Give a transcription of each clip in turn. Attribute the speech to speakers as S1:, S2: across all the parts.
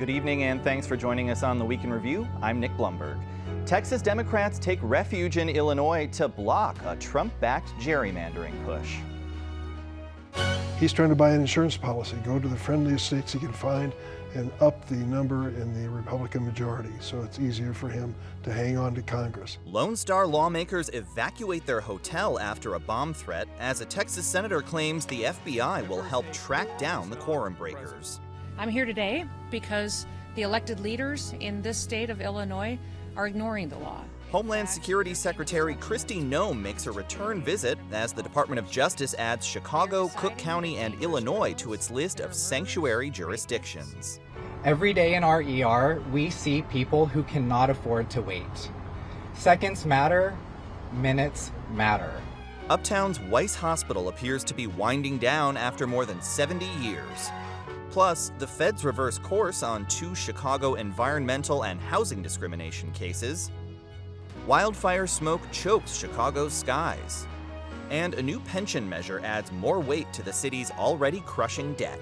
S1: Good evening and thanks for joining us on the Week in Review. I'm Nick Blumberg. Texas Democrats take refuge in Illinois to block a Trump-backed gerrymandering push.
S2: He's trying to buy an insurance policy, go to the friendliest states he can find and up the number in the Republican majority, so it's easier for him to hang on to Congress.
S1: Lone Star lawmakers evacuate their hotel after a bomb threat as a Texas senator claims the FBI will help track down the quorum breakers.
S3: I'm here today because the elected leaders in this state of Illinois are ignoring the law.
S1: Homeland Security Secretary Kristi Noem makes a return visit as the Department of Justice adds Chicago, Cook County, and Illinois to its list of sanctuary jurisdictions.
S4: Every day in our ER, we see people who cannot afford to wait. Seconds matter, minutes matter.
S1: Uptown's Weiss Hospital appears to be winding down after more than 70 years. Plus, the feds reverse course on 2 Chicago environmental and housing discrimination cases. Wildfire smoke chokes Chicago's skies. And a new pension measure adds more weight to the city's already crushing debt.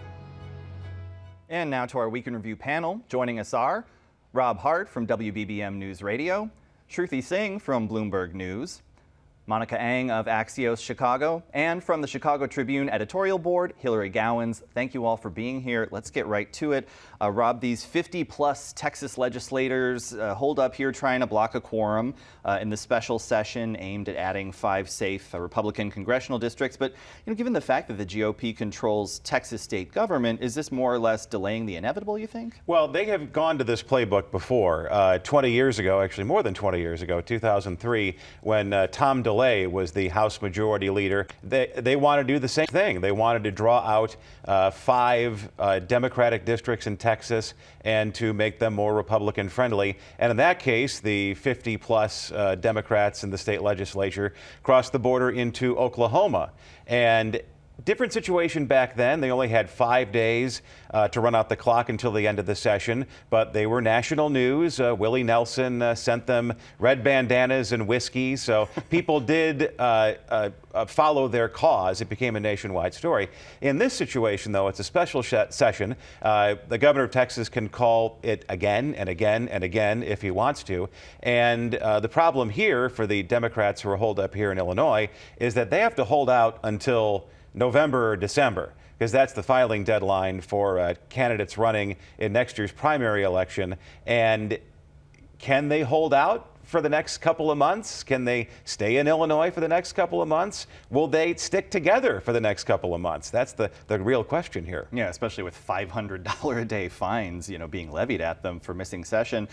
S1: And now to our Week in Review panel. Joining us are Rob Hart from WBBM News Radio, Shruti Singh from Bloomberg News, Monica Ang of Axios Chicago, and from the Chicago Tribune editorial board, Hillary Gowans. Thank you all for being here. Let's get right to it. Rob, these 50-plus Texas legislators hold up here trying to block a quorum in the special session aimed at adding 5 safe Republican congressional districts. But given the fact that the GOP controls Texas state government, is this more or less delaying the inevitable, you think?
S5: Well, they have gone to this playbook before. 20 years ago, actually more than 20 years ago, 2003, when Tom DeLay was the House Majority Leader, they wanted to do the same thing. They wanted to draw out 5 Democratic districts in Texas and to make them more Republican friendly. And in that case, the 50-plus Democrats in the state legislature crossed the border into Oklahoma. And different situation back then. They only had 5 days to run out the clock until the end of the session, but they were national news. Willie Nelson sent them red bandanas and whiskey, so people did follow their cause. It became a nationwide story. In this situation, though, it's a special session. The governor of Texas can call it again and again and again if he wants to. And the problem here for the Democrats who are holed up here in Illinois is that they have to hold out until November or December, because that's the filing deadline for candidates running in next year's primary election. And can they hold out for the next couple of months? Can they stay in Illinois for the next couple of months? Will they stick together for the next couple of months? That's the real question here.
S1: Yeah, especially with $500 a day fines, being levied at them for missing session.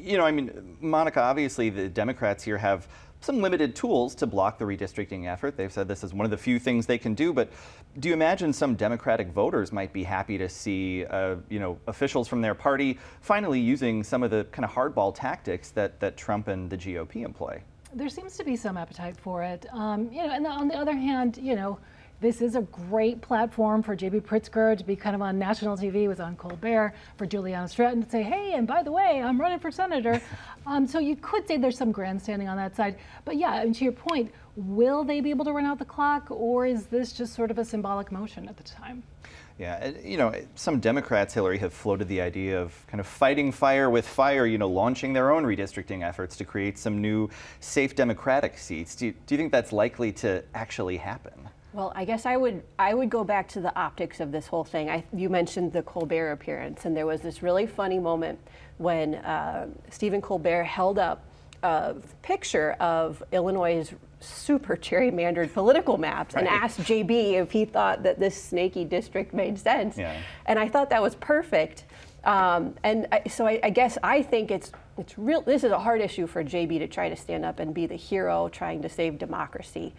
S1: Monica, obviously the Democrats here have some limited tools to block the redistricting effort. They've said this is one of the few things they can do, but do you imagine some Democratic voters might be happy to see, officials from their party finally using some of the kind of hardball tactics that Trump and the GOP employ?
S6: There seems to be some appetite for it. And on the other hand, this is a great platform for J.B. Pritzker to be kind of on national TV, was on Colbert, for Juliana Stratton to say, hey, and by the way, I'm running for senator. So you could say there's some grandstanding on that side. But yeah, to your point, will they be able to run out the clock, or is this just sort of a symbolic motion at the time?
S1: Yeah, some Democrats, Hillary, have floated the idea of kind of fighting fire with fire, launching their own redistricting efforts to create some new safe Democratic seats. Do you think that's likely to actually happen?
S7: Well, I guess I would go back to the optics of this whole thing. You mentioned the Colbert appearance, and there was this really funny moment when Stephen Colbert held up a picture of Illinois' super gerrymandered political maps and asked JB if he thought that this snaky district made sense. Yeah. And I thought that was perfect. So I guess I think it's real. This is a hard issue for JB to try to stand up and be the hero trying to save democracy.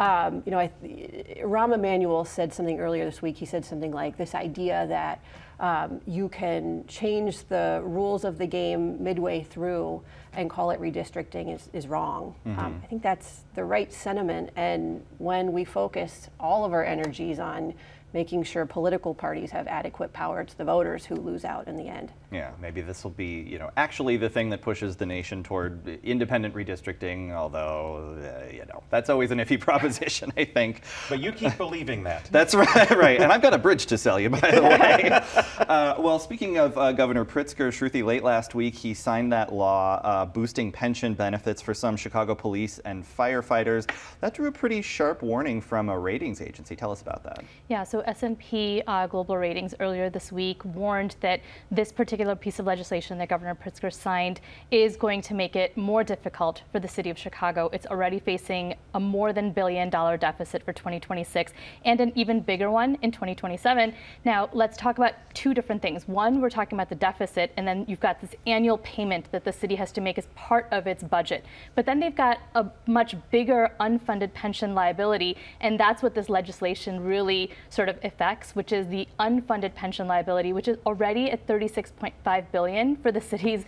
S7: Rahm Emanuel said something earlier this week. He said something like this idea that you can change the rules of the game midway through and call it redistricting is wrong. Mm-hmm. I think that's the right sentiment. And when we focus all of our energies on making sure political parties have adequate power to the voters who lose out in the end.
S1: Yeah, maybe this will be, actually the thing that pushes the nation toward independent redistricting, although, that's always an iffy proposition, I think.
S5: But you keep believing that.
S1: That's right, right. And I've got a bridge to sell you, by the way. Well, speaking of Governor Pritzker, Shruti, late last week, he signed that law boosting pension benefits for some Chicago police and firefighters. That drew a pretty sharp warning from a ratings agency. Tell us about that.
S8: Yeah, so S&P Global Ratings earlier this week warned that this particular piece of legislation that Governor Pritzker signed is going to make it more difficult for the city of Chicago. It's already facing a more than $1 billion deficit for 2026 and an even bigger one in 2027. Now, let's talk about two different things. One, we're talking about the deficit, and then you've got this annual payment that the city has to make as part of its budget. But then they've got a much bigger unfunded pension liability, and that's what this legislation really sort of affects, which is the unfunded pension liability, which is already at $36.5 billion for the city's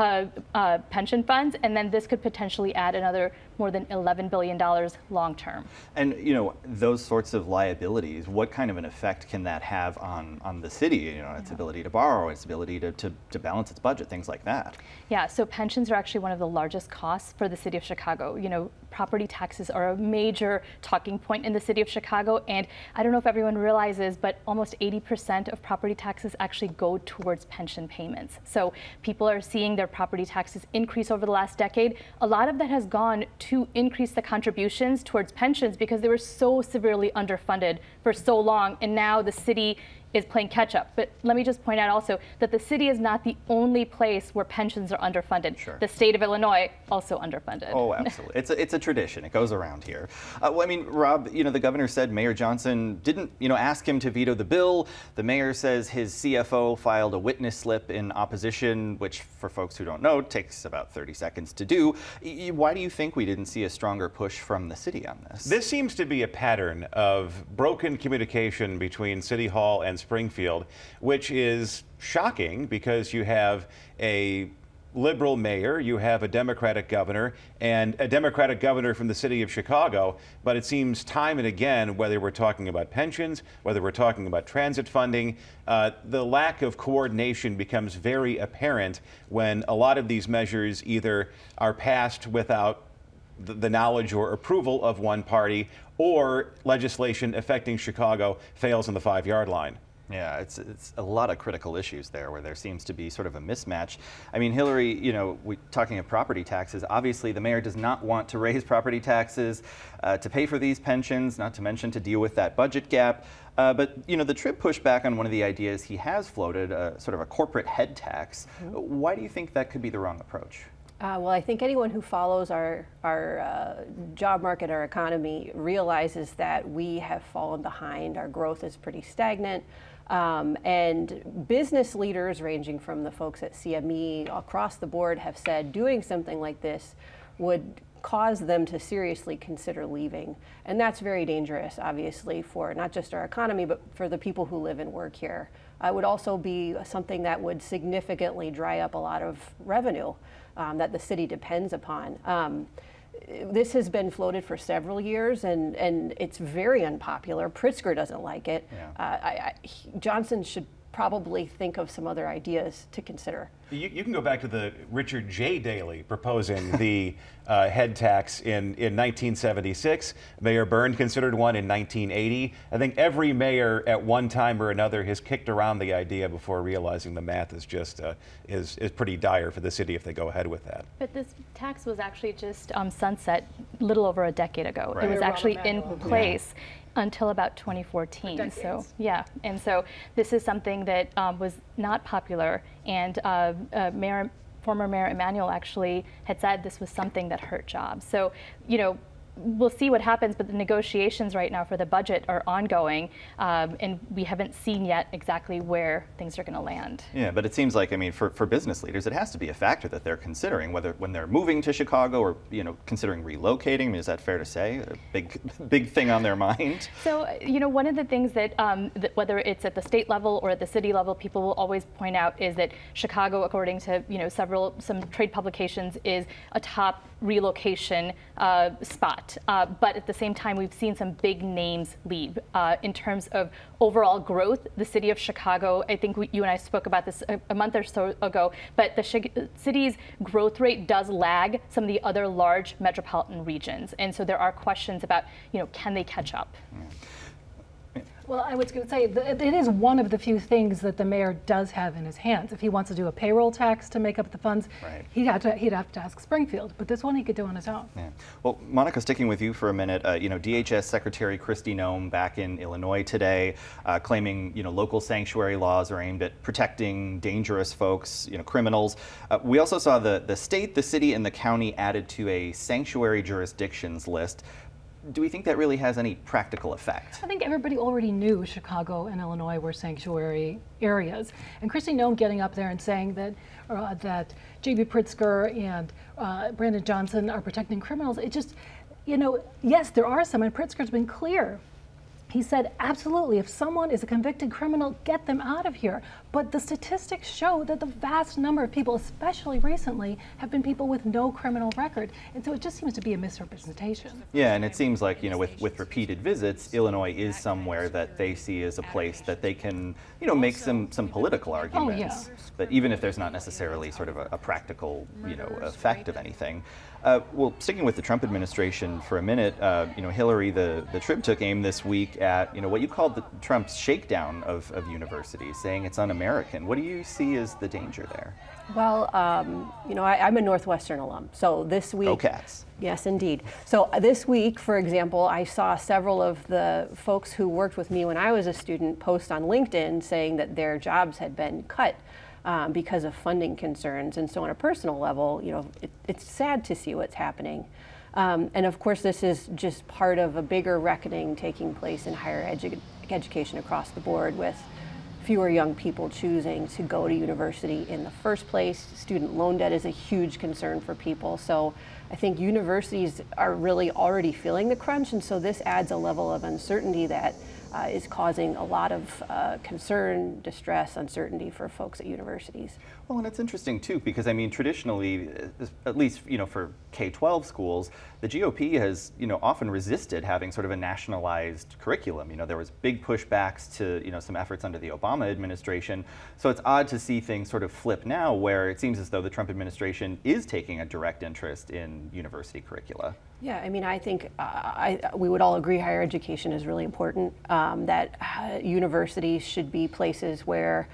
S8: pension funds, and then this could potentially add another more than $11 billion long term.
S1: And those sorts of liabilities, what kind of an effect can that have on the city? Its ability to borrow, its ability to balance its budget, things like that.
S8: Yeah, so pensions are actually one of the largest costs for the city of Chicago. Property taxes are a major talking point in the city of Chicago, and I don't know if everyone realizes, but almost 80% of property taxes actually go towards pension payments. So people are seeing their property taxes increase over the last decade. A lot of that has gone to increase the contributions towards pensions because they were so severely underfunded for so long, and now the city is playing catch up. But let me just point out also that the city is not the only place where pensions are underfunded.
S1: Sure.
S8: The state of Illinois also underfunded.
S1: Oh, absolutely. It's a tradition. It goes around here. Rob, the governor said Mayor Johnson didn't, ask him to veto the bill. The mayor says his CFO filed a witness slip in opposition, which for folks who don't know, takes about 30 seconds to do. Why do you think we didn't see a stronger push from the city on this?
S5: This seems to be a pattern of broken communication between City Hall and Springfield, which is shocking because you have a liberal mayor, you have a Democratic governor, and a Democratic governor from the city of Chicago. But it seems time and again, whether we're talking about pensions, whether we're talking about transit funding, the lack of coordination becomes very apparent when a lot of these measures either are passed without the knowledge or approval of one party, or legislation affecting Chicago fails on the 5-yard line.
S1: Yeah, it's a lot of critical issues there where there seems to be sort of a mismatch. I mean, Hillary, talking of property taxes, obviously the mayor does not want to raise property taxes to pay for these pensions, not to mention to deal with that budget gap. But, the Trib pushed back on one of the ideas he has floated, sort of a corporate head tax. Mm-hmm. Why do you think that could be the wrong approach?
S7: Well, I think anyone who follows our job market, our economy, realizes that we have fallen behind. Our growth is pretty stagnant. And business leaders, ranging from the folks at CME across the board, have said doing something like this would cause them to seriously consider leaving. And that's very dangerous, obviously, for not just our economy, but for the people who live and work here. It would also be something that would significantly dry up a lot of revenue that the city depends upon. This has been floated for several years, and it's very unpopular. Pritzker doesn't like it. Yeah. Johnson should probably think of some other ideas to consider.
S5: You can go back to the Richard J. Daley proposing the head tax in 1976. Mayor Byrne considered one in 1980. I think every mayor at one time or another has kicked around the idea before realizing the math is just is pretty dire for the city if they go ahead with that.
S8: But this tax was actually just sunset a little over a decade ago.
S1: Right.
S8: It was actually in place until about 2014. So yeah, and so this is something that was not popular, and former Mayor Emanuel actually had said this was something that hurt jobs. So we'll see what happens, but the negotiations right now for the budget are ongoing, and we haven't seen yet exactly where things are going to land.
S1: Yeah, but it seems like, for business leaders, it has to be a factor that they're considering, whether when they're moving to Chicago or, considering relocating. Is that fair to say? A big thing on their mind?
S8: So, one of the things that, whether it's at the state level or at the city level, people will always point out is that Chicago, according to, some trade publications, is a top relocation spot. But at the same time, we've seen some big names leave. In terms of overall growth, the city of Chicago, I think you and I spoke about this a month or so ago, but the city's growth rate does lag some of the other large metropolitan regions. And so there are questions about, can they catch up?
S6: Well, I was going to say, it is one of the few things that the mayor does have in his hands. If he wants to do a payroll tax to make up the funds,
S1: right,
S6: he'd have to ask Springfield. But this one he could do on his own.
S1: Yeah. Well, Monica, sticking with you for a minute, DHS Secretary Kristi Noem back in Illinois today, claiming local sanctuary laws are aimed at protecting dangerous folks, criminals. We also saw the state, the city, and the county added to a sanctuary jurisdictions list. Do we think that really has any practical effect?
S6: I think everybody already knew Chicago and Illinois were sanctuary areas. And Kristi Noem getting up there and saying that J.B. Pritzker and Brandon Johnson are protecting criminals, it just, yes, there are some, and Pritzker's been clear. He said, absolutely, if someone is a convicted criminal, get them out of here. But the statistics show that the vast number of people, especially recently, have been people with no criminal record. And so it just seems to be a misrepresentation.
S1: Yeah, and it seems like, with repeated visits, Illinois is somewhere that they see as a place that they can, make some political arguments.
S6: Oh, yeah.
S1: But even if there's not necessarily sort of a practical, effect of anything. Well, sticking with the Trump administration for a minute, Hillary, the Trib took aim this week at, what you called Trump's shakedown of universities, saying it's un-American. What do you see as the danger there?
S7: Well, I'm a Northwestern alum, so this week...
S1: Go Cats.
S7: Yes, indeed. So this week, for example, I saw several of the folks who worked with me when I was a student post on LinkedIn saying that their jobs had been cut because of funding concerns. And so on a personal level, it's sad to see what's happening. And of course, this is just part of a bigger reckoning taking place in higher education across the board, with fewer young people choosing to go to university in the first place. Student loan debt is a huge concern for people. So I think universities are really already feeling the crunch, and so this adds a level of uncertainty that is causing a lot of concern, distress, uncertainty for folks at universities.
S1: Well, and it's interesting too, because traditionally, at least for K-12 schools, the GOP has often resisted having sort of a nationalized curriculum. There was big pushbacks to some efforts under the Obama administration. So it's odd to see things sort of flip now, where it seems as though the Trump administration is taking a direct interest in university curricula.
S7: Yeah, I think we would all agree higher education is really important, that universities should be places where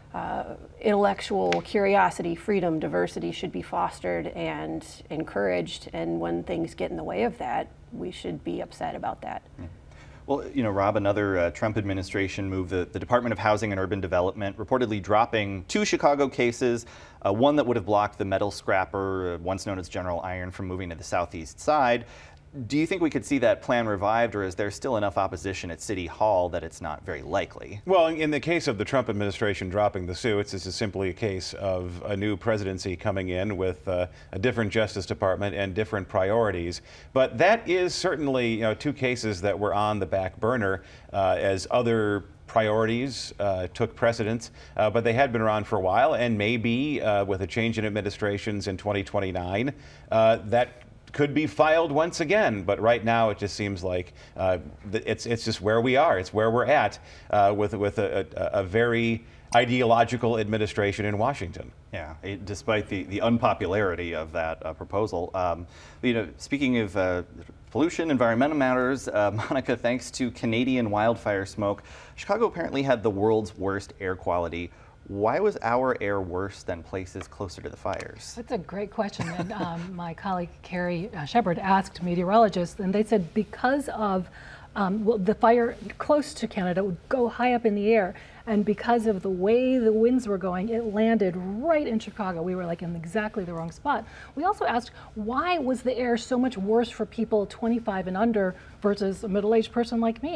S7: intellectual curiosity, freedom, diversity should be fostered and encouraged, and when things get in the way of that, we should be upset about that.
S1: Yeah. Well, Rob, another Trump administration move, the Department of Housing and Urban Development reportedly dropping 2 Chicago cases, one that would have blocked the metal scrapper, once known as General Iron, from moving to the southeast side. Do you think we could see that plan revived, or is there still enough opposition at City Hall that it's not very likely?
S5: Well, in the case of the Trump administration dropping the suits, this is simply a case of a new presidency coming in with a different Justice Department and different priorities. But that is certainly 2 cases that were on the back burner as other priorities took precedence, but they had been around for a while, and maybe with a change in administrations in 2029, that could be filed once again. But right now it just seems like it's just where we are. It's where we're at with a very ideological administration in Washington.
S1: Yeah, despite the unpopularity of that proposal. Speaking of pollution, environmental matters, Monica, thanks to Canadian wildfire smoke, Chicago apparently had the world's worst air quality. Why was our air worse than places closer to the fires?
S6: That's a great question. And my colleague Carrie Shepard asked meteorologists, and they said because of the fire close to Canada would go high up in the air, and because of the way the winds were going, it landed right in Chicago. We were like in exactly the wrong spot. We also asked, why was the air so much worse for people 25 and under versus a middle-aged person like me?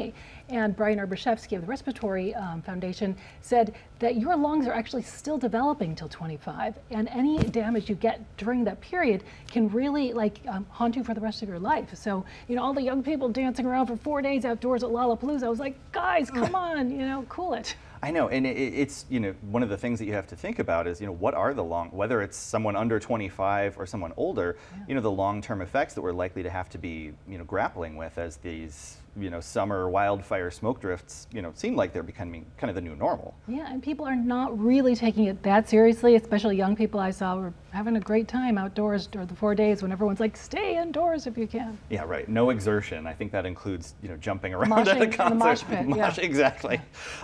S6: And Brian Erbushevsky of the Respiratory Foundation said that your lungs are actually still developing till 25, and any damage you get during that period can really haunt you for the rest of your life. So, all the young people dancing around for 4 days outdoors at Lollapalooza, I was like, guys, come on, cool it.
S1: I know, and it's one of the things that you have to think about is what are the whether it's someone under 25 or someone older, the long-term effects that we're likely to have to be grappling with as these summer wildfire smoke drifts seem like they're becoming kind of the new normal.
S6: Yeah, and people are not really taking it that seriously, especially young people I saw were having a great time outdoors during the 4 days when everyone's like, stay indoors if you can.
S1: Yeah, right. No exertion. I think that includes jumping around
S6: Moshing
S1: at a concert.
S6: in the mosh pit, yeah.
S1: Exactly.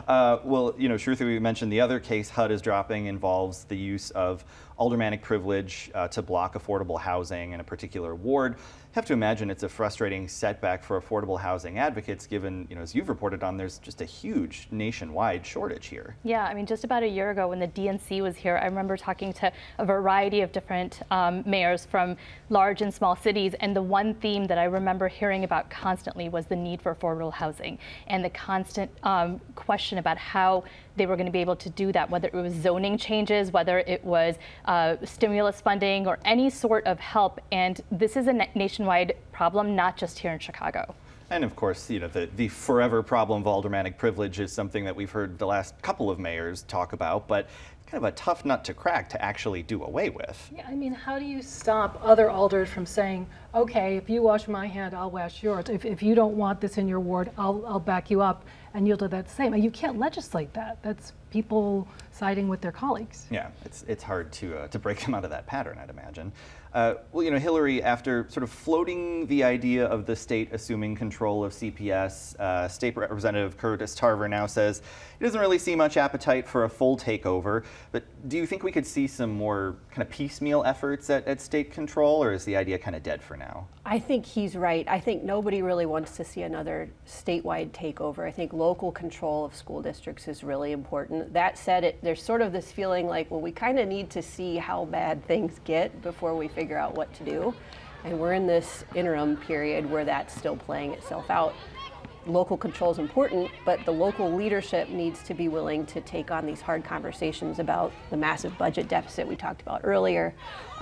S1: Well, Shruti, we mentioned the other case HUD is dropping involves the use of aldermanic privilege to block affordable housing in a particular ward. I have to imagine it's a frustrating setback for affordable housing advocates given, as you've reported on, there's just a huge nationwide shortage here.
S8: Yeah, I mean, just about a year ago when the DNC was here, I remember talking to a variety of different mayors from large and small cities, and the one theme that I remember hearing about constantly was the need for affordable housing and the constant question about how they were going to be able to do that, whether it was zoning changes, whether it was stimulus funding or any sort of help. And this is a nationwide problem, not just here in Chicago.
S1: And of course, the forever problem of aldermanic privilege is something that we've heard the last couple of mayors talk about, but kind of a tough nut to crack to actually do away with.
S6: Yeah, I mean, how do you stop other alders from saying, okay, if you wash my hand, I'll wash yours. If you don't want this in your ward, I'll back you up, and you'll do that same. And you can't legislate that. That's people siding with their colleagues.
S1: Yeah, it's hard to break them out of that pattern, I'd imagine. Well, Hillary, after sort of floating the idea of the state assuming control of CPS, State Representative Curtis Tarver now says he doesn't really see much appetite for a full takeover. But do you think we could see some more kind of piecemeal efforts at state control, or is the idea kind of dead for now?
S7: I think he's right. I think nobody really wants to see another statewide takeover. I think local control of school districts is really important. That said, there's sort of this feeling like, well, we kind of need to see how bad things get before we figure out what to do. And we're in this interim period where that's still playing itself out. Local control is important, but the local leadership needs to be willing to take on these hard conversations about the massive budget deficit we talked about earlier,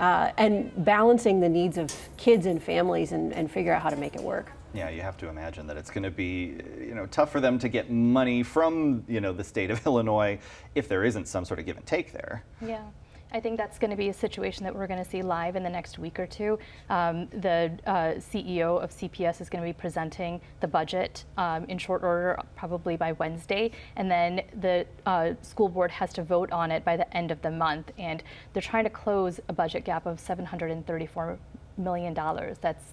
S7: and balancing the needs of kids and families and figure out how to make it work.
S1: Yeah, you have to imagine that it's going to be, tough for them to get money from, the state of Illinois if there isn't some sort of give and take there.
S8: Yeah. I think that's going to be a situation that we're going to see live in the next week or two. The CEO of CPS is going to be presenting the budget in short order, probably by Wednesday, and then the school board has to vote on it by the end of the month. And they're trying to close a budget gap of $734 million. That's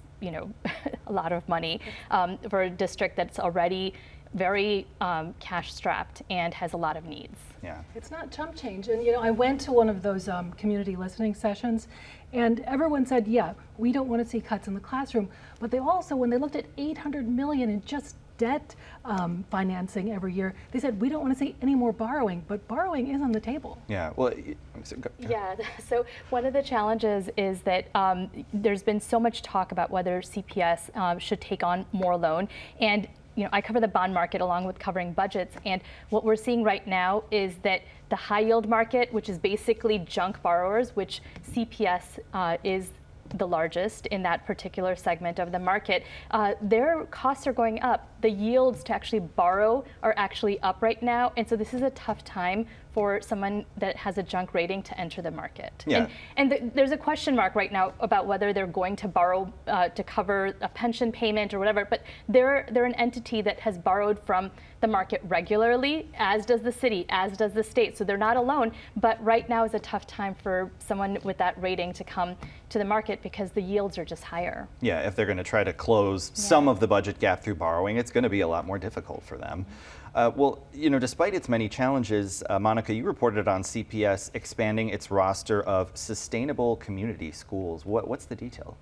S8: a lot of money for a district that's already very cash strapped and has a lot of needs.
S1: Yeah.
S6: It's not chump change. And I went to one of those community listening sessions, and everyone said, yeah, we don't want to see cuts in the classroom. But they also, when they looked at $800 million in just debt financing every year, they said, we don't want to see any more borrowing, but borrowing is on the table.
S1: Yeah, well,
S8: yeah, so one of the challenges is that there's been so much talk about whether CPS should take on more loan. And I cover the bond market along with covering budgets, and what we're seeing right now is that the high yield market, which is basically junk borrowers, which CPS is the largest in that particular segment of the market, their costs are going up. The yields to actually borrow are actually up right now, and so this is a tough time for someone that has a junk rating to enter the market.
S1: Yeah.
S8: And there's a question mark right now about whether they're going to borrow to cover a pension payment or whatever, but they're an entity that has borrowed from the market regularly, as does the city, as does the state, so they're not alone. But right now is a tough time for someone with that rating to come to the market because the yields are just higher.
S1: Yeah, if they're going to try to close some of the budget gap through borrowing, it's going to be a lot more difficult for them. Well, despite its many challenges, Monica, you reported on CPS expanding its roster of sustainable community schools. What's the detail?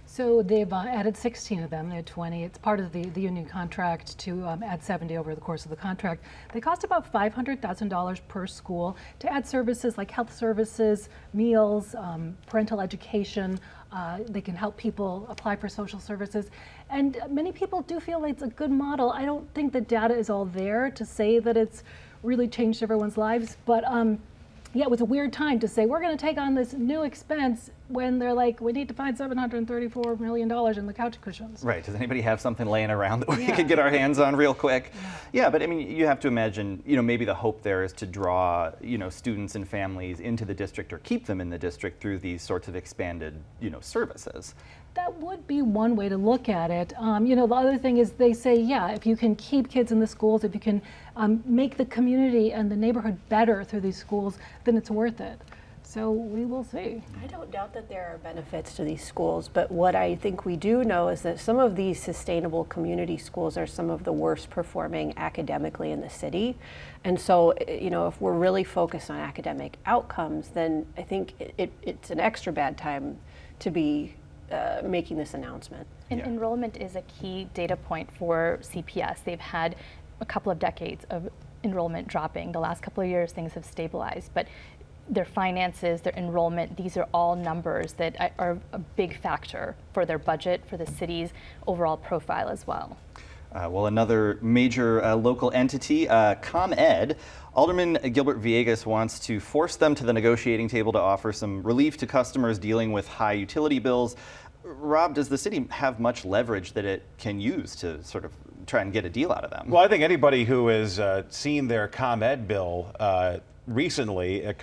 S6: So they've added 16 of them. They had 20. It's part of the union contract to add 70 over the course of the contract. They cost about $500,000 per school to add services like health services, meals, parental education. They can help people apply for social services. And many people do feel like it's a good model. I don't think the data is all there to say that it's really changed everyone's lives, but yeah, it was a weird time to say we're going to take on this new expense when they're like, we need to find $734 million in the couch cushions.
S1: Right. Does anybody have something laying around that we could get our hands on real quick? Yeah, but I mean, you have to imagine, maybe the hope there is to draw, students and families into the district or keep them in the district through these sorts of expanded, services.
S6: That would be one way to look at it. The other thing is they say, yeah, if you can keep kids in the schools, if you can make the community and the neighborhood better through these schools, then it's worth it. So we will see.
S7: I don't doubt that there are benefits to these schools, but what I think we do know is that some of these sustainable community schools are some of the worst performing academically in the city. And so, if we're really focused on academic outcomes, then I think it's an extra bad time to be making this announcement.
S8: And enrollment is a key data point for CPS. They've had a couple of decades of enrollment dropping. The last couple of years, things have stabilized, but their finances, their enrollment, these are all numbers that are a big factor for their budget, for the city's overall profile as well.
S1: Well, another major local entity, ComEd, Alderman Gilbert Villegas wants to force them to the negotiating table to offer some relief to customers dealing with high utility bills. Rob, does the city have much leverage that it can use to sort of try and get a deal out of them?
S5: Well, I think anybody who has seen their ComEd bill recently, a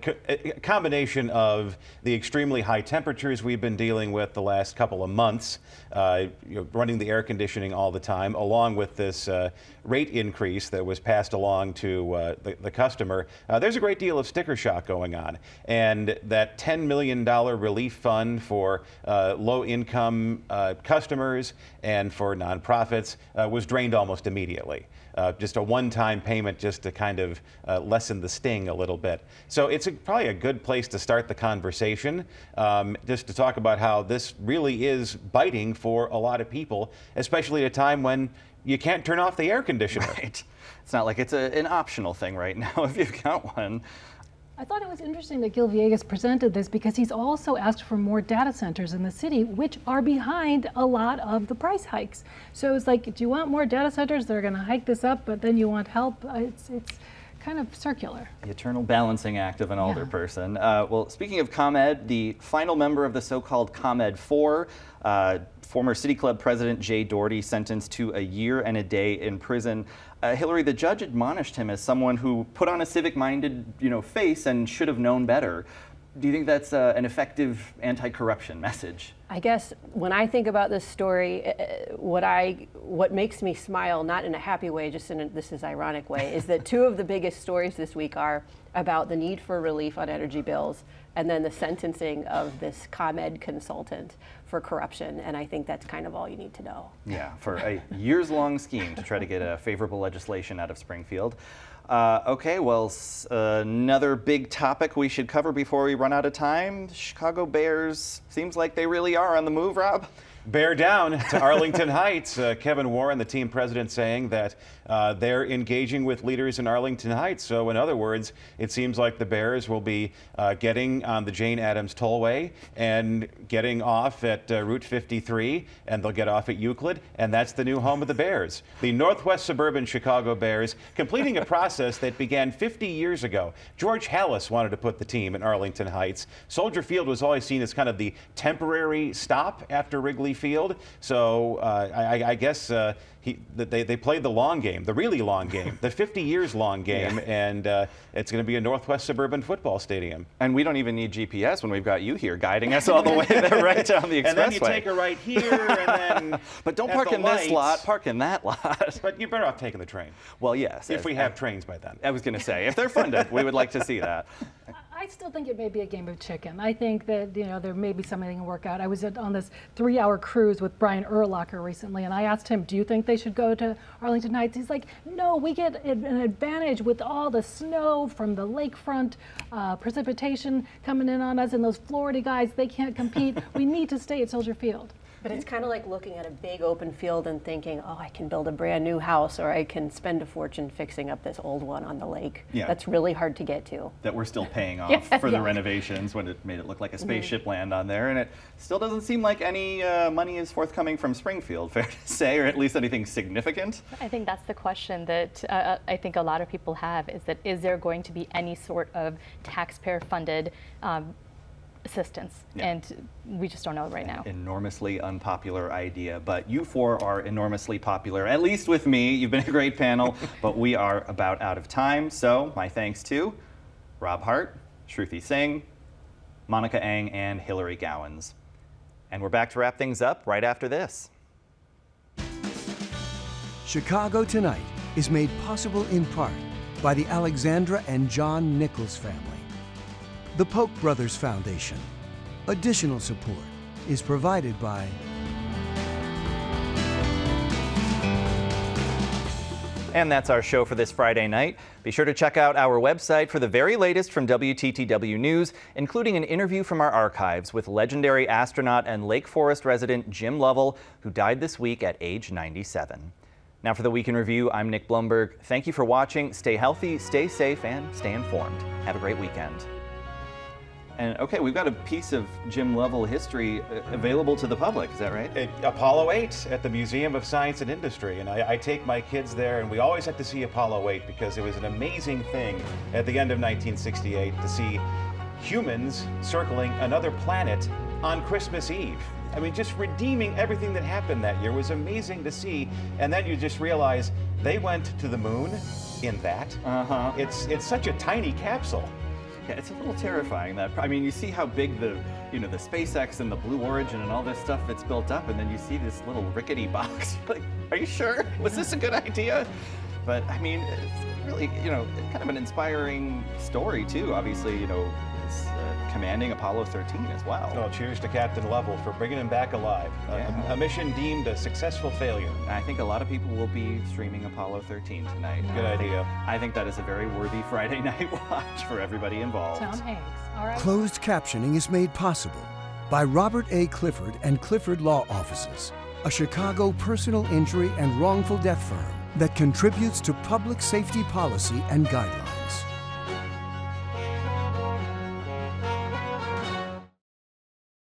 S5: combination of the extremely high temperatures we've been dealing with the last couple of months, running the air conditioning all the time, along with this rate increase that was passed along to the customer, there's a great deal of sticker shock going on. And that $10 million relief fund for low-income customers and for nonprofits was drained almost immediately. Just a one-time payment just to kind of lessen the sting a little bit. So it's probably a good place to start the conversation, just to talk about how this really is biting for a lot of people, especially at a time when you can't turn off the air conditioner.
S1: Right. It's not like it's an optional thing right now if you've got one.
S6: I thought it was interesting that Gil Villegas presented this because he's also asked for more data centers in the city, which are behind a lot of the price hikes. So it's like, do you want more data centers? They're going to hike this up, but then you want help. It's kind of circular.
S1: The eternal balancing act of an alderperson. Well, speaking of ComEd, the final member of the so-called ComEd 4, former City Club President Jay Doherty, sentenced to a year and a day in prison. Hillary, the judge admonished him as someone who put on a civic-minded, face and should have known better. Do you think that's an effective anti-corruption message?
S7: I guess when I think about this story, what makes me smile, not in a happy way, just in this is ironic way, is that two of the biggest stories this week are about the need for relief on energy bills and then the sentencing of this ComEd consultant for corruption. And I think that's kind of all you need to know.
S1: Yeah, for a years-long scheme to try to get a favorable legislation out of Springfield. Okay, well, another big topic we should cover before we run out of time. The Chicago Bears, seems like they really are on the move, Rob.
S5: Bear down to Arlington Heights. Kevin Warren, the team president, saying that they're engaging with leaders in Arlington Heights. So in other words, it seems like the Bears will be getting on the Jane Addams Tollway and getting off at Route 53, and they'll get off at Euclid, and that's the new home of the Bears. The Northwest Suburban Chicago Bears completing a process that began 50 years ago. George Halas wanted to put the team in Arlington Heights. Soldier Field was always seen as kind of the temporary stop after Wrigley Field. So I guess they played the long game, the really long game, the 50 years long game, and it's going to be a Northwest Suburban football stadium.
S1: And we don't even need GPS when we've got you here guiding us all the way there, right down the expressway.
S5: And then you take a right here, and then
S1: but don't park in this lot, park in that lot.
S5: But you're better off taking the train.
S1: Well, yes.
S5: If we have trains by then.
S1: I was going to say, if they're funded, we would like to see that.
S6: I I still think it may be a game of chicken. I think that, there may be something that can work out. I was on this 3-hour cruise with Brian Urlacher recently, and I asked him, do you think they should go to Arlington Heights? He's like, no, we get an advantage with all the snow from the lakefront, precipitation coming in on us, and those Florida guys, they can't compete. We need to stay at Soldier Field.
S7: But it's kind of like looking at a big open field and thinking, oh, I can build a brand new house, or I can spend a fortune fixing up this old one on the lake.
S1: Yeah.
S7: That's really hard to get to.
S1: That we're still paying off for the renovations when it made it look like a spaceship land on there. And it still doesn't seem like any money is forthcoming from Springfield, fair to say, or at least anything significant.
S8: I think that's the question that I think a lot of people have, is there going to be any sort of taxpayer-funded assistance?
S1: Yeah.
S8: And we just don't know right now.
S1: Enormously unpopular idea, but you four are enormously popular, at least with me. You've been a great panel, but we are about out of time. So my thanks to Rob Hart, Shruti Singh, Monica Eng, and Hillary Gowans. And we're back to wrap things up right after this.
S9: Chicago Tonight is made possible in part by the Alexandra and John Nichols family. The Polk Brothers Foundation. Additional support is provided by
S1: And that's our show for this Friday night. Be sure to check out our website for the very latest from WTTW News, including an interview from our archives with legendary astronaut and Lake Forest resident Jim Lovell, who died this week at age 97. Now for the Week in Review, I'm Nick Blumberg. Thank you for watching. Stay healthy, stay safe, and stay informed. Have a great weekend. And okay, we've got a piece of Jim Lovell history available to the public, is that right?
S5: Apollo 8 at the Museum of Science and Industry, and I take my kids there, and we always have to see Apollo 8 because it was an amazing thing at the end of 1968 to see humans circling another planet on Christmas Eve. I mean, just redeeming everything that happened that year was amazing to see, and then you just realize they went to the moon in that. It's such a tiny capsule.
S1: Yeah, it's a little terrifying. I mean, you see how big the SpaceX and the Blue Origin and all this stuff that's built up, and then you see this little rickety box. You're like, are you sure? Was this a good idea? But I mean, it's really, kind of an inspiring story too. Obviously, it's commanding Apollo 13 as well.
S5: Well, cheers to Captain Lovell for bringing him back alive.
S1: Yeah.
S5: A mission deemed a successful failure.
S1: I think a lot of people will be streaming Apollo 13 tonight.
S5: Good idea.
S1: I think that is a very worthy Friday night watch for everybody involved.
S6: Tom Hanks. All right.
S9: Closed captioning is made possible by Robert A. Clifford and Clifford Law Offices, a Chicago personal injury and wrongful death firm that contributes to public safety policy and guidelines.